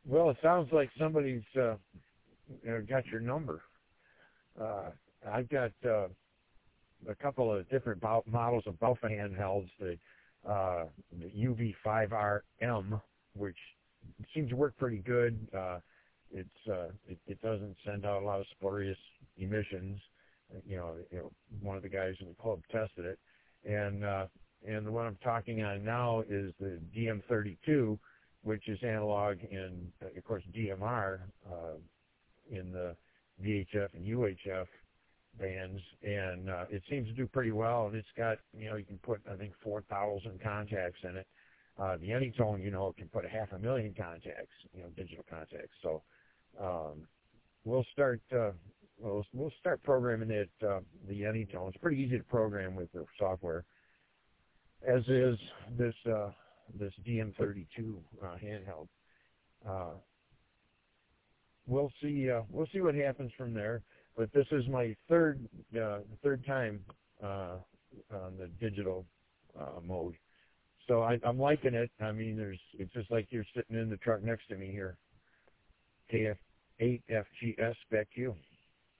Well, it sounds like somebody's got your number. I've got a couple of different models of Balfa handhelds, the UV5RM, which seems to work pretty good. It doesn't send out a lot of spurious emissions. One of the guys in the club tested it, and the one I'm talking on now is the DM32, which is analog and of course DMR in the VHF and UHF bands, and it seems to do pretty well. And it's got, you can put, I think, 4,000 contacts in it. The Anytone, it can put 500,000 contacts, digital contacts. So we'll start programming it, the Anytone. It's pretty easy to program with the software, as is this DM32 handheld. We'll see what happens from there. But this is my third time on the digital mode, so I'm liking it. I mean, it's just like you're sitting in the truck next to me here. KF8FGS, back to you.